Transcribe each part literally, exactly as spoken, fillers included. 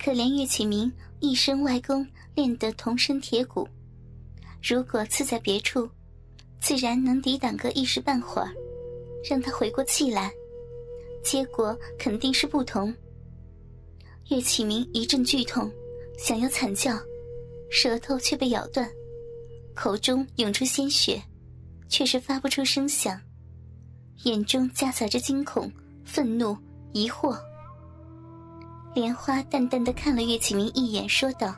可怜岳启明一身外功练得铜身铁骨，如果刺在别处，自然能抵挡个一时半会儿，让他回过气来，结果肯定是不同。岳启明一阵剧痛，想要惨叫，舌头却被咬断，口中涌出鲜血，却是发不出声响，眼中夹杂着惊恐、愤怒、疑惑。莲花淡淡地看了岳启明一眼，说道：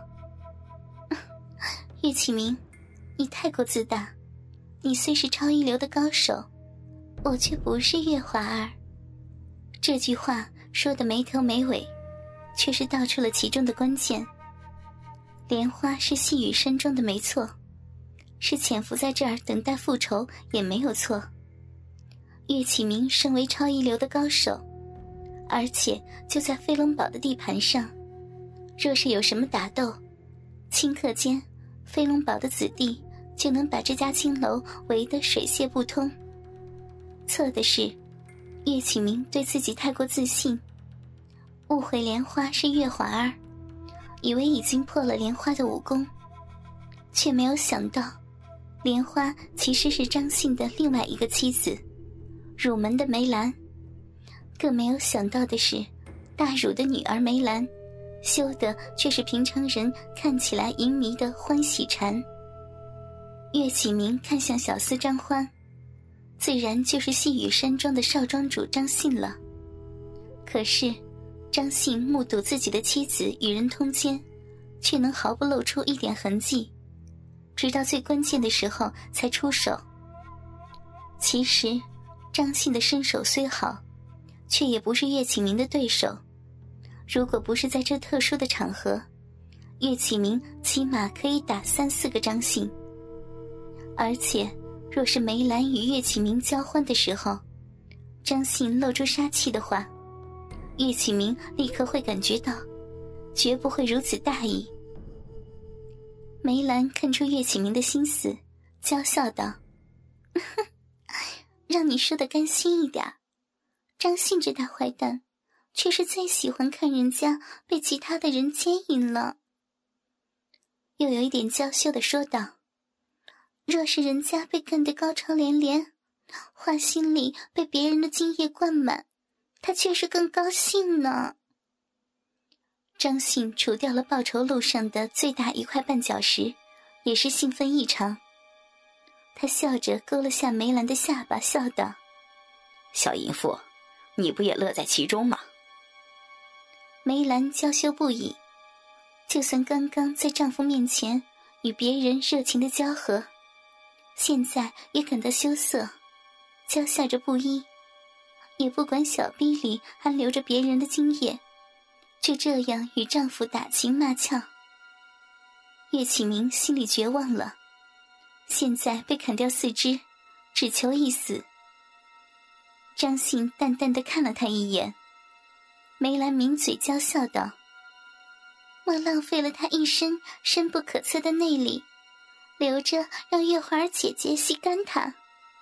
岳启明，你太过自大，你虽是超一流的高手，我却不是月华儿。这句话说得没头没尾，却是道出了其中的关键。莲花是细雨山庄的没错，是潜伏在这儿等待复仇也没有错。岳启明身为超一流的高手，而且就在飞龙堡的地盘上，若是有什么打斗，顷刻间飞龙堡的子弟就能把这家青楼围得水泄不通。错的是岳启明对自己太过自信，误会莲花是月华儿，以为已经破了莲花的武功，却没有想到莲花其实是张信的另外一个妻子，汝门的梅兰。更没有想到的是，大汝的女儿梅兰修的却是平常人看起来淫迷的欢喜禅。岳启明看向小厮张欢，自然就是细雨山庄的少庄主张信了。可是张信目睹自己的妻子与人通奸，却能毫不露出一点痕迹，直到最关键的时候才出手。其实张信的身手虽好，却也不是岳启明的对手。如果不是在这特殊的场合，岳启明起码可以打三四个张信。而且若是梅兰与岳启明交欢的时候，张信露出杀气的话，岳启明立刻会感觉到，绝不会如此大意。梅兰看出岳启明的心思，娇笑道：让你说的甘心一点，张信这大坏蛋却是最喜欢看人家被其他的人奸淫了。又有一点娇羞地说道：若是人家被干得高潮连连，花心里被别人的精液灌满，他却是更高兴呢。张信除掉了报仇路上的最大一块绊脚石，也是兴奋异常。他笑着勾了下梅兰的下巴，笑道： 小淫妇，你不也乐在其中吗？ 梅兰娇羞不已，就算刚刚在丈夫面前与别人热情的交合，现在也感到羞涩，娇笑着不依，也不管小逼里还留着别人的精液，就这样与丈夫打情骂俏。岳启明心里绝望了，现在被砍掉四肢，只求一死。张信淡淡地看了他一眼，梅兰抿嘴娇笑道：我浪费了他一身深不可测的内力，留着让月华儿姐姐吸干他。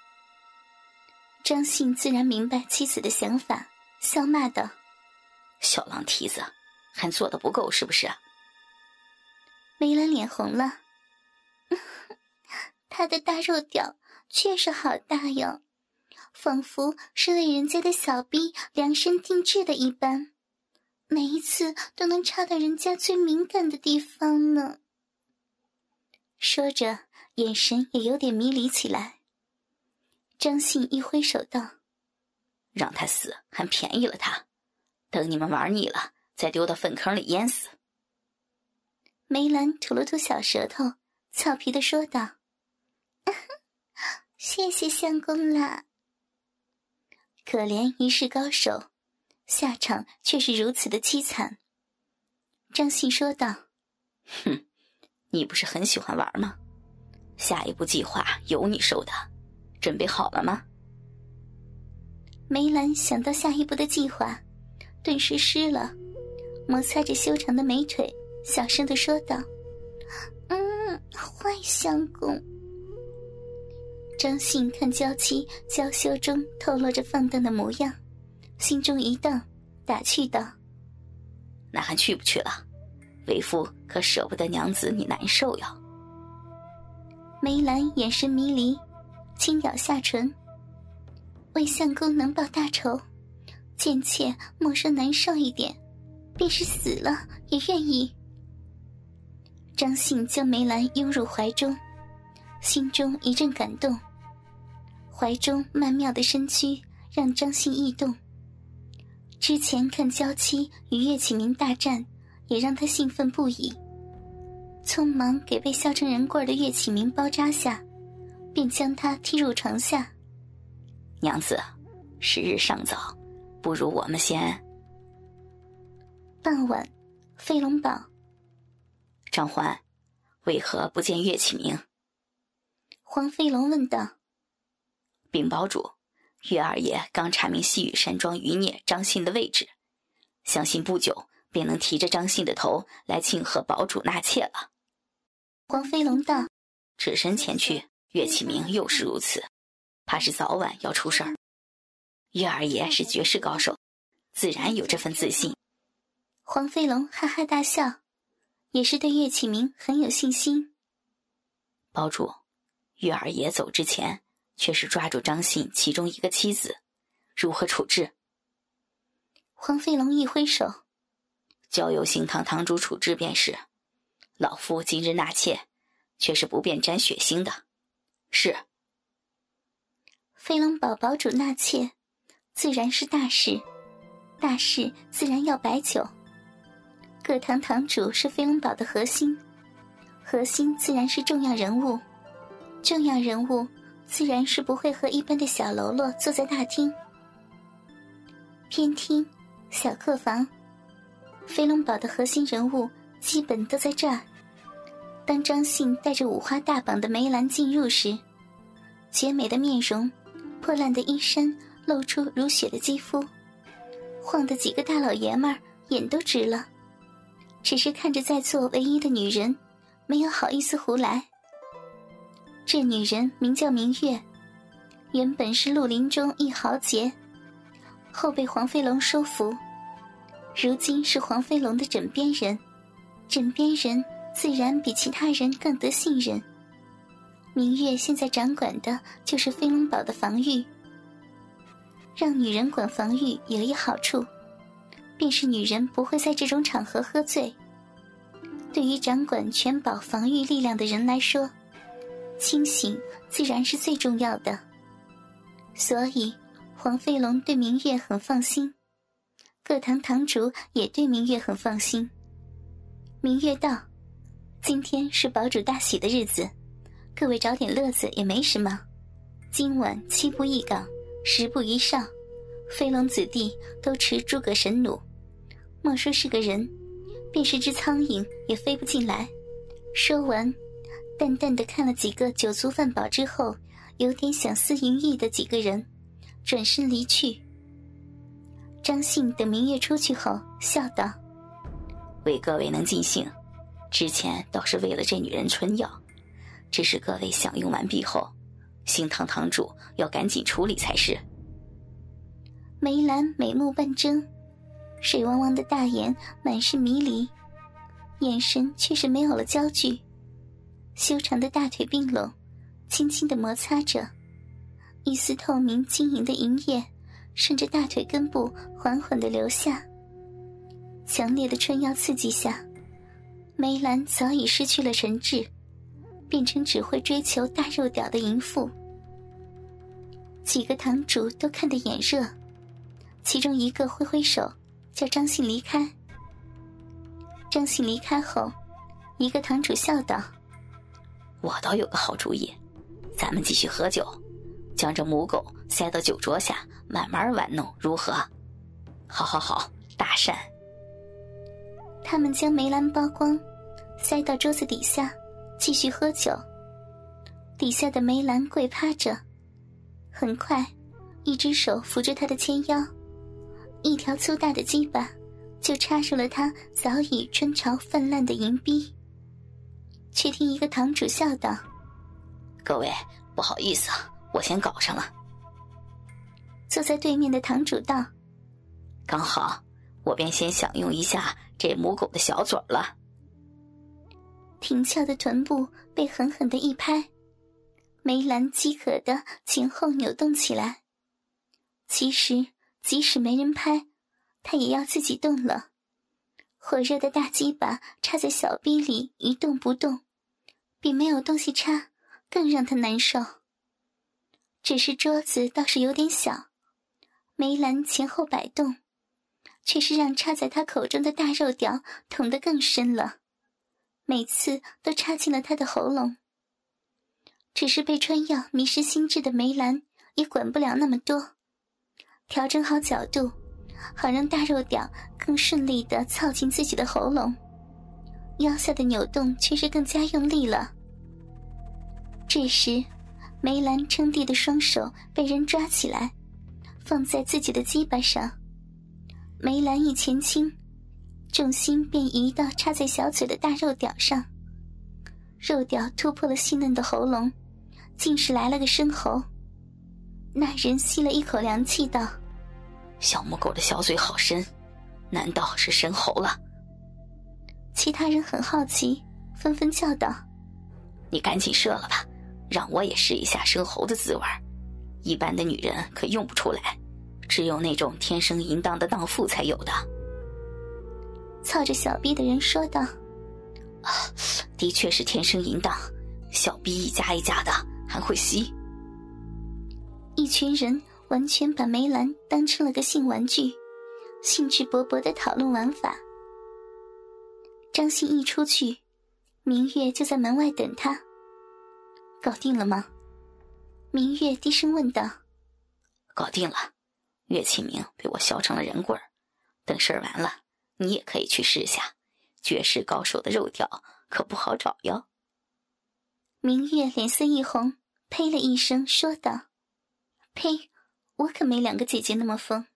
张信自然明白妻子的想法，笑骂道： 小浪蹄子，还做得不够是不是？ 梅兰脸红了，他的大肉屌确实好大哟，仿佛是为人家的小逼量身定制的一般，每一次都能插到人家最敏感的地方呢。说着，眼神也有点迷离起来。张信一挥手道： 让他死还便宜了他，等你们玩腻了，再丢到粪坑里淹死。 梅兰吐了吐小舌头，俏皮地说道：谢谢相公啦。可怜一世高手，下场却是如此的凄惨。张信说道： 哼，你不是很喜欢玩吗？下一步计划由你收的，准备好了吗？ 梅兰想到下一步的计划，顿时湿了，摩擦着修长的美腿，小声地说道：嗯，坏相公。张信看娇妻娇羞中透露着放荡的模样，心中一荡，打趣道： 那还去不去了？ 为夫可舍不得娘子你难受呀。 梅兰眼神迷离，轻咬下唇，为相公能报大仇，贱妾莫说难受一点，便是死了也愿意。张信将梅兰拥入怀中，心中一阵感动，怀中曼妙的身躯让张信异动。之前看娇妻与岳启明大战，也让他兴奋不已，匆忙给被削成人棍的岳启明包扎下，便将他踢入床下。 娘子，时日尚早，不如我们先…… 傍晚，飞龙堡。 张欢，为何不见岳启明？ 黄飞龙问道。 禀堡主，岳二爷刚查明西雨山庄余孽张信的位置，相信不久便能提着张信的头来庆贺堡主纳妾了。 黄飞龙道。 只身前去，岳启明又是如此，怕是早晚要出事儿。岳二爷是绝世高手，自然有这份自信。 黄飞龙哈哈大笑，也是对岳启明很有信心。 堡主，岳二爷走之前却是抓住张信其中一个妻子，如何处置？ 黄飞龙一挥手， 交由新堂堂主处置便是。老夫今日纳妾，却是不便沾血腥的。是。 飞龙堡堡主纳妾，自然是大事，大事自然要摆酒。各堂堂主是飞龙堡的核心，核心自然是重要人物，重要人物自然是不会和一般的小喽啰坐在大厅。偏厅、小客房，飞龙堡的核心人物基本都在这儿。当张信带着五花大绑的梅兰进入时，绝美的面容，破烂的衣衫露出如雪的肌肤，晃得几个大老爷们儿眼都直了，只是看着在座唯一的女人，没有好意思胡来。这女人名叫明月，原本是绿林中一豪杰，后被黄飞龙收服，如今是黄飞龙的枕边人，枕边人自然比其他人更得信任。明月现在掌管的就是飞龙堡的防御，让女人管防御有一好处，便是女人不会在这种场合喝醉。对于掌管全堡防御力量的人来说，清醒自然是最重要的。所以黄飞龙对明月很放心，各堂堂主也对明月很放心。明月道：今天是堡主大喜的日子，各位找点乐子也没什么。今晚七步一岗，十步一哨，飞龙子弟都持诸葛神弩，莫说是个人，便是只苍蝇也飞不进来。说完，淡淡的看了几个酒足饭饱之后有点想思淫欲的几个人，转身离去。张信等明月出去后笑道： 为各位能尽兴，之前倒是为了这女人春药，只是各位享用完毕后，新堂堂主要赶紧处理才是。 梅兰美目半睁，水汪汪的大眼满是迷离，眼神却是没有了焦距，修长的大腿并拢，轻轻地摩擦着，一丝透明晶莹的银液顺着大腿根部缓缓地流下。强烈的春药刺激下，梅兰早已失去了神智，变成只会追求大肉屌的淫妇。几个堂主都看得眼热，其中一个挥挥手叫张信离开。张信离开后，一个堂主笑道： 我倒有个好主意，咱们继续喝酒，将这母狗塞到酒桌下慢慢玩弄，如何？好好好，大善。 他们将梅兰剥光，塞到桌子底下继续喝酒。底下的梅兰跪趴着，很快一只手扶着他的纤腰，一条粗大的鸡巴就插入了他早已春潮泛滥的银逼。却听一个堂主笑道： 各位不好意思啊，我先搞上了。 坐在对面的堂主道： 刚好我便先享用一下这母狗的小嘴了。 挺翘的臀部被狠狠的一拍，梅兰饥渴的前后扭动起来。其实即使没人拍，她也要自己动了。火热的大鸡巴插在小逼里一动不动，比没有东西插更让她难受。只是桌子倒是有点小，梅兰前后摆动，却是让插在她口中的大肉屌捅得更深了，每次都插进了她的喉咙。只是被春药迷失心智的梅兰也管不了那么多，调整好角度，好让大肉屌更顺利地操进自己的喉咙，腰下的扭动却是更加用力了。这时梅兰撑地的双手被人抓起来，放在自己的鸡巴上。梅兰一前倾，重心便移到插在小嘴的大肉屌上，肉屌突破了细嫩的喉咙，竟是来了个深喉。那人吸了一口凉气道： 小母狗的小嘴好深，难道是深喉了？ 其他人很好奇，纷纷叫道： 你赶紧射了吧，让我也试一下深喉的滋味，一般的女人可用不出来，只有那种天生淫荡的荡妇才有的。 操着小逼的人说道： 啊，的确是天生淫荡，小逼一夹一夹的，还会吸。 一群人完全把梅兰当成了个性玩具，兴致勃勃地讨论玩法。张欣一出去，明月就在门外等他。搞定了吗？明月低声问道。 搞定了，岳启明被我削成了人棍儿，等事儿完了，你也可以去试下，绝世高手的肉条可不好找哟。 明月脸色一红，呸了一声说道：呸，我可没两个姐姐那么疯。